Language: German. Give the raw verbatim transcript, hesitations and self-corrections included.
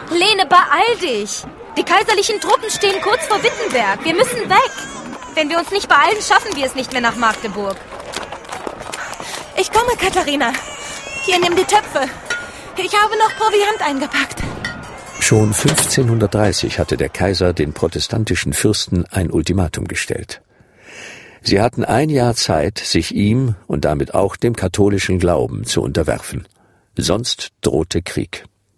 Lene, beeil dich! Die kaiserlichen Truppen stehen kurz vor Wittenberg. Wir müssen weg. Wenn wir uns nicht beeilen, schaffen wir es nicht mehr nach Magdeburg. Ich komme, Katharina. Hier, nimm die Töpfe. Ich habe noch Proviant eingepackt. Schon fünfzehnhundertdreißig hatte der Kaiser den protestantischen Fürsten ein Ultimatum gestellt. Sie hatten ein Jahr Zeit, sich ihm und damit auch dem katholischen Glauben zu unterwerfen. Sonst drohte Krieg.